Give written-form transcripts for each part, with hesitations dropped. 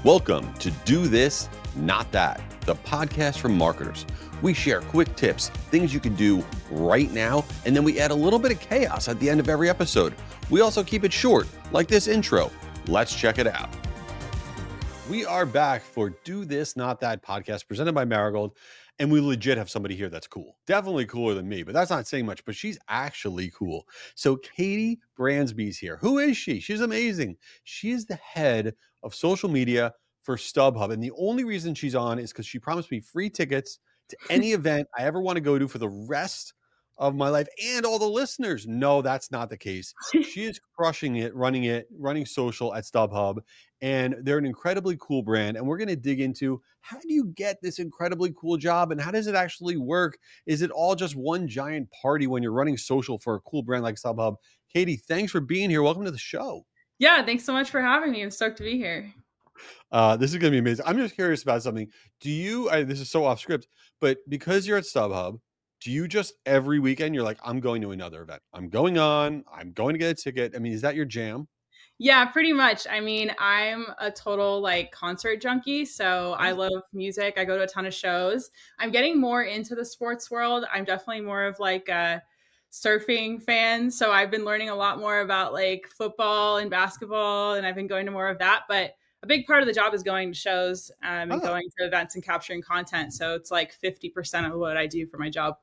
Welcome to Do This, Not That, the podcast for marketers. We share quick tips, things you can do right now, and then we add a little bit of chaos at the end of every episode. We also keep it short, like this intro. Let's check it out. We are back for Do This, Not That podcast presented by Marigold, and we legit have somebody here that's cool. Definitely cooler than me, but that's not saying much, but she's actually cool. So Katie Bransby's here. Who is she? She's amazing. She is the head of social media for StubHub, and the only reason she's on is because she promised me free tickets to any event I ever want to go to for the rest of my life, and all the listeners. No, that's not the case. She is crushing it, running social at StubHub, and they're an incredibly cool brand. And we're going to dig into, how do you get this incredibly cool job, and how does it actually work? Is it all just one giant party when you're running social for a cool brand like StubHub? Katie, thanks for being here. Welcome to the show. Yeah, thanks so much for having me. I'm stoked to be here. This is going to be amazing. I'm just curious about something. This is so off script, but because you're at StubHub, do you just every weekend you're like, I'm going to another event. I'm going to get a ticket. I mean, is that your jam? Yeah, pretty much. I mean, I'm a total concert junkie. So I love music. I go to a ton of shows. I'm getting more into the sports world. I'm definitely more of a surfing fan. So I've been learning a lot more about football and basketball, and I've been going to more of that. But a big part of the job is going to shows and going to events and capturing content. So it's 50% of what I do for my job.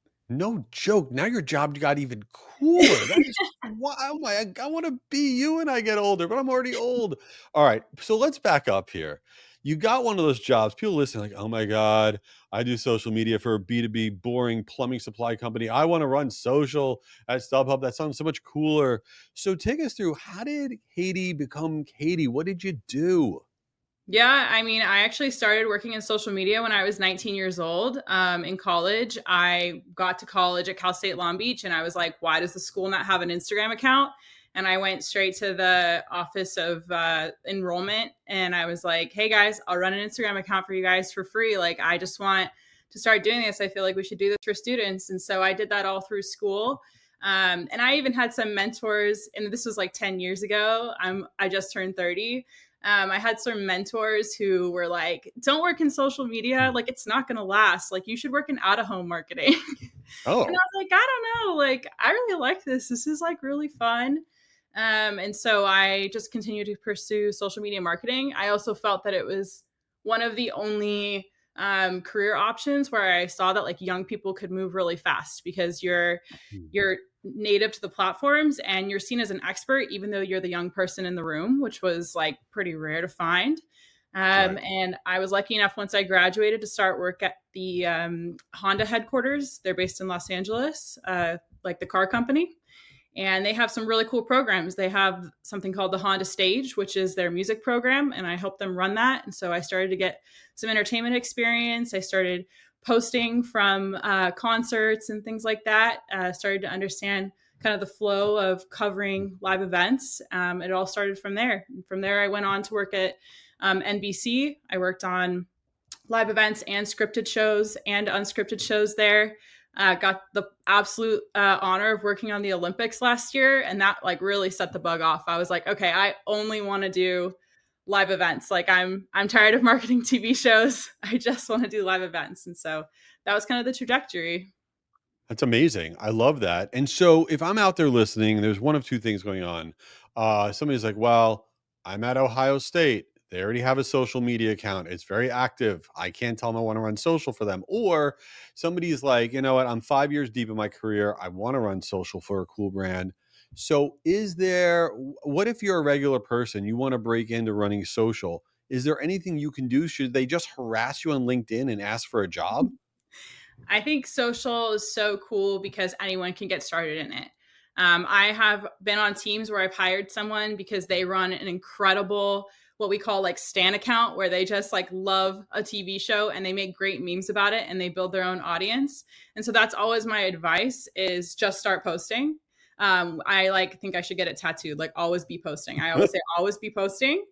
No joke. Now your job got even cooler. That is, wow, I want to be you when I get older, but I'm already old. All right. So let's back up here. You got one of those jobs. People listen like, oh my God, I do social media for a B2B boring plumbing supply company. I want to run social at StubHub. That sounds so much cooler. So take us through, how did Katie become Katie? What did you do? Yeah, I mean, I actually started working in social media when I was 19 years old in college. I got to college at Cal State Long Beach, and I was like, why does the school not have an Instagram account? And I went straight to the office of enrollment, and I was like, hey guys, I'll run an Instagram account for you guys for free. I just want to start doing this. I feel like we should do this for students. And so I did that all through school. And I even had some mentors, and this was 10 years ago. I just turned 30. I had some mentors who were like, don't work in social media. It's not going to last. You should work in out-of-home marketing. Oh. And I was like, I don't know. I really like this. This is really fun. And so I just continued to pursue social media marketing. I also felt that it was one of the only career options where I saw that young people could move really fast, because you're native to the platforms and you're seen as an expert, even though you're the young person in the room, which was pretty rare to find. Right. And I was lucky enough, once I graduated, to start work at the Honda headquarters. They're based in Los Angeles, the car company. And they have some really cool programs. They have something called the Honda Stage, which is their music program, and I helped them run that. And so I started to get some entertainment experience. I started posting from concerts and things like that. Started to understand kind of the flow of covering live events. It all started from there. And from there, I went on to work at NBC. I worked on live events and scripted shows and unscripted shows there. Got the absolute honor of working on the Olympics last year. And that really set the bug off. I was like, okay, I only want to do live events. I'm tired of marketing TV shows. I just want to do live events. And so that was kind of the trajectory. That's amazing. I love that. And so if I'm out there listening, there's one of two things going on. Somebody's like, well, I'm at Ohio State. They already have a social media account. It's very active. I can't tell them I want to run social for them. Or somebody's like, you know what? I'm 5 years deep in my career. I want to run social for a cool brand. So what if you're a regular person, you want to break into running social? Is there anything you can do? Should they just harass you on LinkedIn and ask for a job? I think social is so cool because anyone can get started in it. I have been on teams where I've hired someone because they run an incredible, what we call Stan account, where they just love a TV show and they make great memes about it and they build their own audience. And so that's always my advice, is just start posting. I think I should get it tattooed, always be posting. I always say always be posting.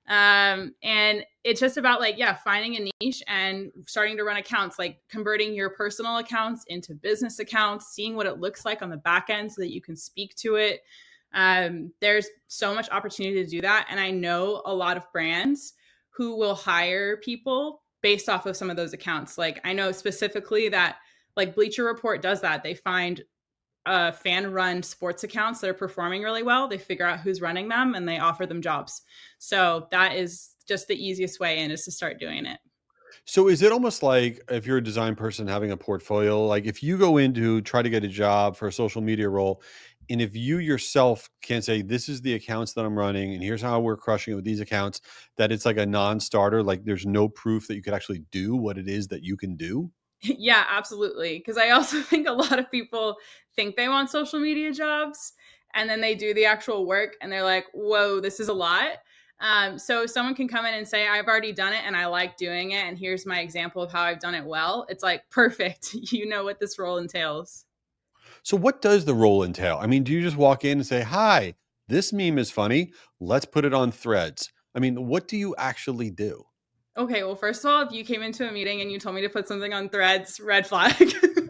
And it's just about finding a niche and starting to run accounts, converting your personal accounts into business accounts, seeing what it looks like on the back end so that you can speak to it. There's so much opportunity to do that. And I know a lot of brands who will hire people based off of some of those accounts. Like I know specifically that like Bleacher Report does that. They find fan run sports accounts that are performing really well. They figure out who's running them and they offer them jobs. So that is just the easiest way in, is to start doing it. So is it almost like if you're a design person having a portfolio, like if you go in to try to get a job for a social media role, and if you yourself can't say, this is the accounts that I'm running, and here's how we're crushing it with these accounts, that it's like a non-starter, like there's no proof that you could actually do what it is that you can do? Yeah, absolutely. Because I also think a lot of people think they want social media jobs and then they do the actual work and they're like, whoa, this is a lot. So if someone can come in and say, I've already done it and I like doing it, and here's my example of how I've done it well, it's like, perfect. You know what this role entails. So what does the role entail? I mean, do you just walk in and say, hi, this meme is funny, let's put it on Threads? I mean, what do you actually do? Okay, well, first of all, if you came into a meeting and you told me to put something on Threads, red flag.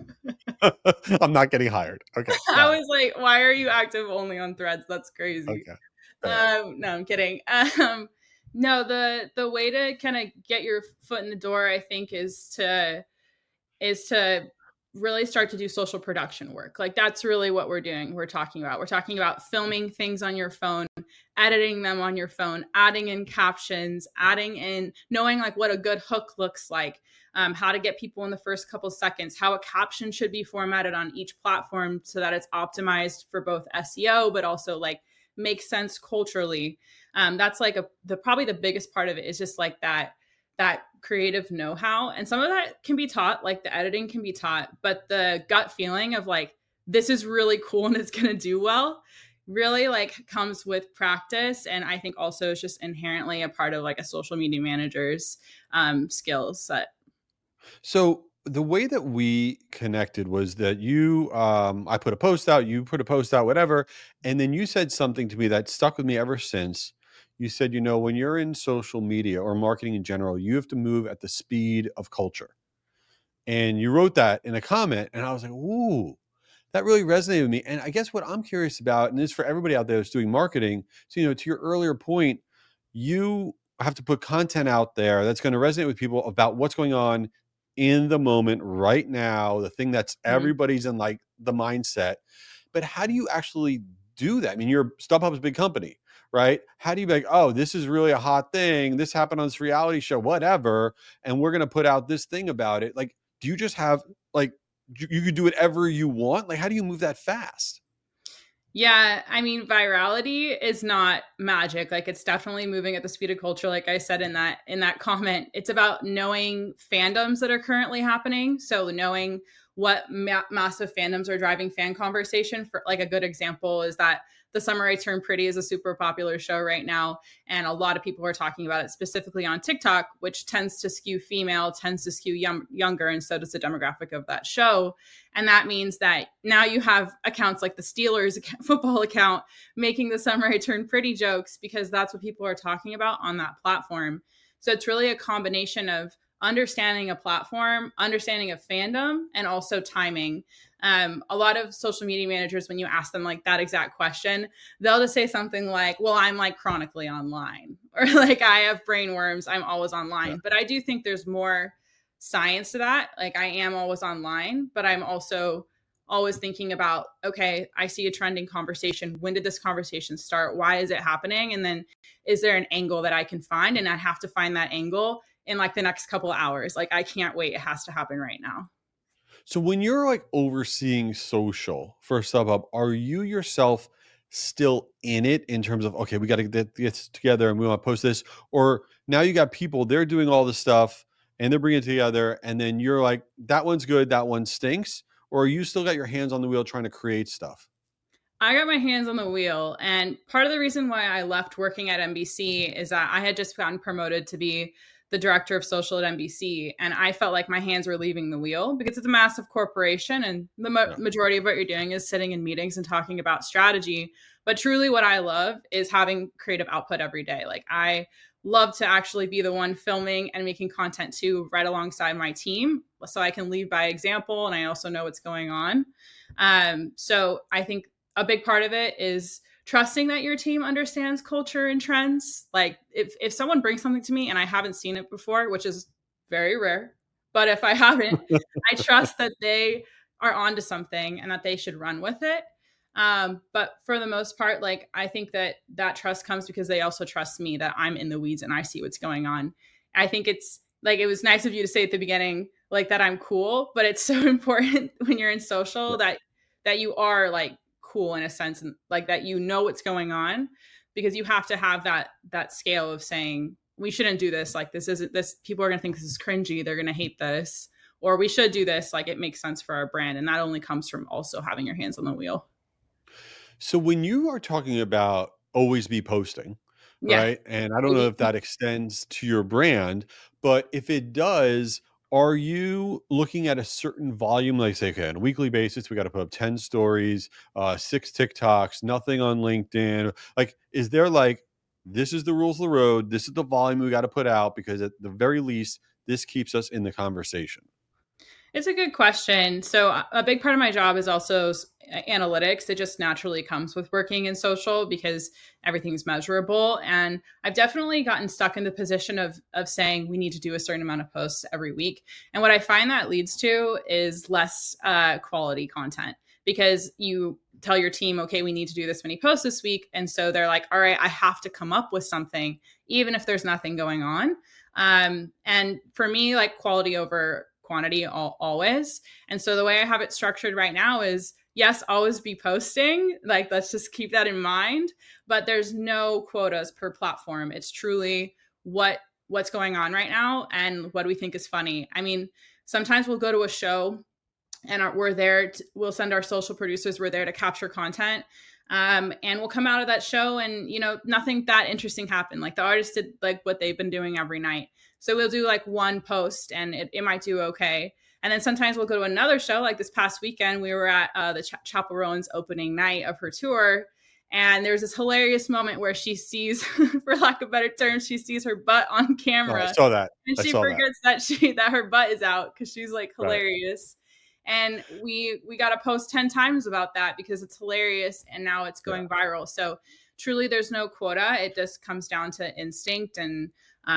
I'm not getting hired. Okay, I got it. was like, why are you active only on Threads? That's crazy. Okay, fair. No, I'm kidding. No, the way to kind of get your foot in the door, I think, is to really start to do social production work. Like that's really what we're doing. We're talking about. We're talking about filming things on your phone, editing them on your phone, adding in captions, adding in knowing like what a good hook looks like, how to get people in the first couple seconds, how a caption should be formatted on each platform so that it's optimized for both SEO, but also like makes sense culturally. That's like the probably the biggest part of it is just like that creative know-how, and some of that can be taught, like the editing can be taught, but the gut feeling of like this is really cool and it's going to do well really like comes with practice. And I think also it's just inherently a part of like a social media manager's skills set. So the way that we connected was that I put a post out, you put a post out, whatever. And then you said something to me that stuck with me ever since. You said, when you're in social media or marketing in general, you have to move at the speed of culture. And you wrote that in a comment. And I was like, ooh, that really resonated with me. And I guess what I'm curious about, and this is for everybody out there that's doing marketing. So, to your earlier point, you have to put content out there that's going to resonate with people about what's going on in the moment right now, the thing that's Mhm. everybody's in like the mindset. But how do you actually do that? I mean, StubHub's a big company, right? How do you be like, oh, this is really a hot thing. This happened on this reality show, whatever. And we're going to put out this thing about it. Like, do you just have like, you could do whatever you want? Like, how do you move that fast? Yeah, I mean, virality is not magic. Like it's definitely moving at the speed of culture. Like I said in that comment, it's about knowing fandoms that are currently happening. So knowing what massive fandoms are driving fan conversation. For like a good example is that The Summer I Turned Pretty is a super popular show right now, and a lot of people are talking about it specifically on TikTok, which tends to skew female, tends to skew younger, and so does the demographic of that show. And that means that now you have accounts like the Steelers football account making The Summer I Turned Pretty jokes because that's what people are talking about on that platform. So it's really a combination of understanding a platform, understanding a fandom, and also timing. A lot of social media managers, when you ask them like that exact question, they'll just say something like, well, I'm like chronically online, or like I have brain worms, I'm always Yeah. online. But I do think there's more science to that. Like I am always online, but I'm also always thinking about, okay, I see a trending conversation. When did this conversation start? Why is it happening? And then is there an angle that I can find? And I have to find that angle in like the next couple of hours. Like I can't wait. It has to happen right now. So when you're like overseeing social for StubHub, are you yourself still in it in terms of, okay, we got to get this together and we want to post this? Or now you got people, they're doing all this stuff and they're bringing it together. And then you're like, that one's good, that one stinks. Or are you still got your hands on the wheel trying to create stuff? I got my hands on the wheel. And part of the reason why I left working at NBC is that I had just gotten promoted to be the director of social at NBC. And I felt like my hands were leaving the wheel because it's a massive corporation. And the Yeah. majority of what you're doing is sitting in meetings and talking about strategy. But truly, what I love is having creative output every day. Like, I love to actually be the one filming and making content too, right alongside my team. So I can lead by example. And I also know what's going on. So I think a big part of it is trusting that your team understands culture and trends. Like if someone brings something to me and I haven't seen it before, which is very rare, but if I haven't, I trust that they are onto something and that they should run with it. But for the most part, like I think that trust comes because they also trust me that I'm in the weeds and I see what's going on. I think it's like, it was nice of you to say at the beginning, like that I'm cool, but it's so important when you're in social that you are like cool in a sense, and like that you know what's going on, because you have to have that scale of saying we shouldn't do this, like this isn't, this people are going to think this is cringy, they're going to hate this, or we should do this, like it makes sense for our brand. And that only comes from also having your hands on the wheel. So when you are talking about always be posting, Yeah. right? And I don't know if that extends to your brand, but if it does, are you looking at a certain volume? Like say, okay, on a weekly basis, we got to put up 10 stories, 6 TikToks, nothing on LinkedIn. Like, is there like, this is the rules of the road. This is the volume we got to put out because at the very least, this keeps us in the conversation. It's a good question. So a big part of my job is also analytics. It just naturally comes with working in social because everything's measurable. And I've definitely gotten stuck in the position of saying we need to do a certain amount of posts every week. And what I find that leads to is less quality content, because you tell your team, okay, we need to do this many posts this week. And so they're like, all right, I have to come up with something, even if there's nothing going on. And for me, like quality over quantity always. And so the way I have it structured right now is, yes, always be posting. Like, let's just keep that in mind. But there's no quotas per platform. It's truly what's going on right now and what we think is funny. I mean, sometimes we'll go to a show and we'll send our social producers, we're there to capture content. And we'll come out of that show and, nothing that interesting happened. Like the artist did like what they've been doing every night. So we'll do like one post and it might do okay. And then sometimes we'll go to another show. Like this past weekend, we were at the Chappell Rowan's opening night of her tour. And there's this hilarious moment where she sees, for lack of better terms, she sees her butt on camera. Oh, I saw that. And she forgets that her butt is out because she's like hilarious. Right. And we got to post 10 times about that because it's hilarious. And now it's going viral. So truly there's no quota. It just comes down to instinct and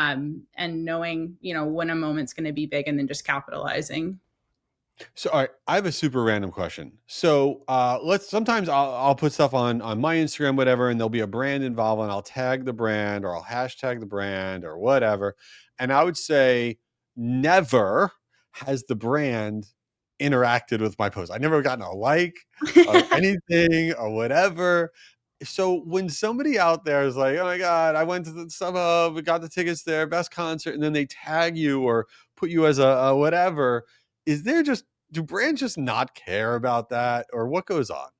knowing, when a moment's going to be big and then just capitalizing. So, all right, I have a super random question. So, sometimes I'll put stuff on my Instagram, whatever, and there'll be a brand involved, and I'll tag the brand or I'll hashtag the brand or whatever. And I would say never has the brand interacted with my post. I never gotten a like or anything or whatever. So when somebody out there is like, oh my God, I went to the StubHub, we got the tickets there, best concert, and then they tag you or put you as a whatever, do brands just not care about that, or what goes on?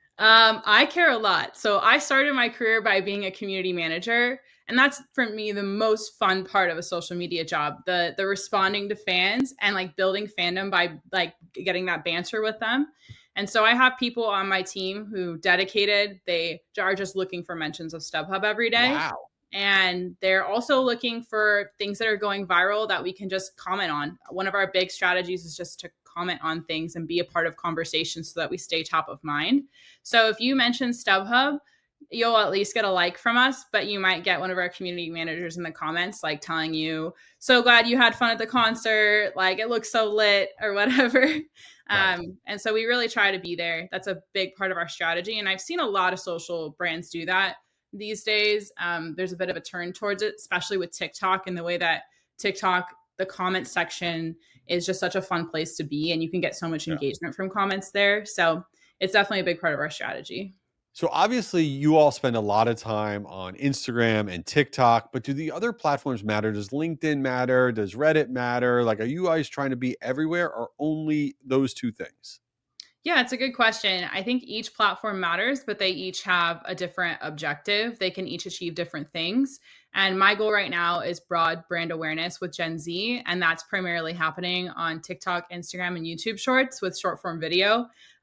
I care a lot. So I started my career by being a community manager. And that's for me the most fun part of a social media job, the responding to fans and like building fandom by like getting that banter with them. And so I have people on my team who dedicated, they are just looking for mentions of StubHub every day. Wow. And they're also looking for things that are going viral that we can just comment on. One of our big strategies is just to comment on things and be a part of conversations so that we stay top of mind. So if you mention StubHub, you'll at least get a like from us, but you might get one of our community managers in the comments, like telling you, so glad you had fun at the concert. Like it looks so lit or whatever. Right. And so we really try to be there. That's a big part of our strategy. And I've seen a lot of social brands do that these days. There's a bit of a turn towards it, especially with TikTok and the way that TikTok, the comment section is just such a fun place to be. And you can get so much engagement from comments there. So it's definitely a big part of our strategy. So obviously you all spend a lot of time on Instagram and TikTok, but do the other platforms matter? Does LinkedIn matter? Does Reddit matter? Like, are you guys trying to be everywhere or only those two things? Yeah, it's a good question. I think each platform matters, but they each have a different objective. They can each achieve different things. And my goal right now is broad brand awareness with Gen Z. And that's primarily happening on TikTok, Instagram, and YouTube Shorts with short form video.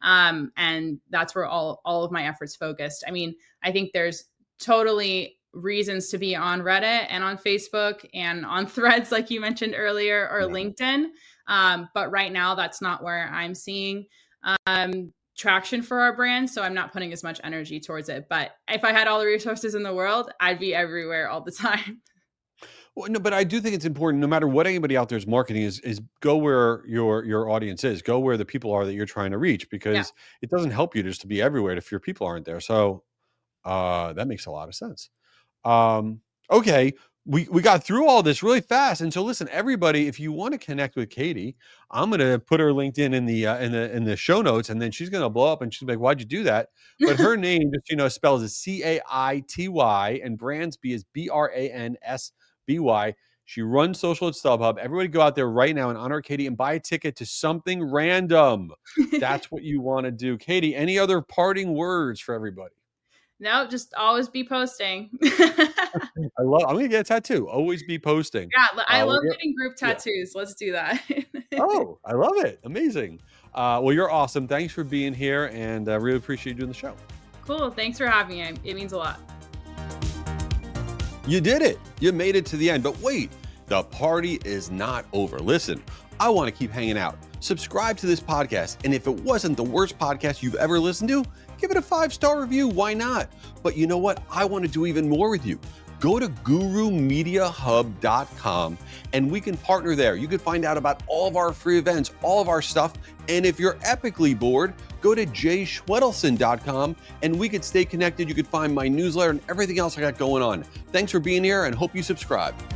And that's where all of my efforts focused. I mean, I think there's totally reasons to be on Reddit and on Facebook and on Threads, like you mentioned earlier, or LinkedIn. But right now, that's not where I'm seeing traction for our brand, so I'm not putting as much energy towards it. But if I had all the resources in the world, I'd be everywhere all the time. Well, no, but I do think it's important, no matter what anybody out there is marketing, is go where your audience is, go where the people are that you're trying to reach, Yeah. because it doesn't help you just to be everywhere if your people aren't there. So that makes a lot of sense. Okay, we got through all this really fast, and so listen, everybody, if you want to connect with Katie, I'm gonna put her LinkedIn in the show notes, and then she's gonna blow up, and she's like, "Why'd you do that?" But her name, just spells is Caity, and Bransby is Bransby. She runs social at StubHub. Everybody go out there right now and honor Katie and buy a ticket to something random. That's what you want to do. Katie, any other parting words for everybody? No, just always be posting. I'm gonna get a tattoo. Always be posting. Yeah, I love Well, getting group tattoos. Let's do that. oh, I love it. Amazing. Well, you're awesome. Thanks for being here, and I really appreciate you doing the show. Cool. Thanks for having me. It means a lot. You did it. You made it to the end. But wait, the party is not over. Listen, I want to keep hanging out. Subscribe to this podcast, and if it wasn't the worst podcast you've ever listened to, give it a 5-star review. Why not? But you know what? I want to do even more with you. Go to gurumediahub.com and we can partner there. You can find out about all of our free events, all of our stuff. And if you're epically bored, go to jayschwedelson.com and we could stay connected. You could find my newsletter and everything else I got going on. Thanks for being here and hope you subscribe.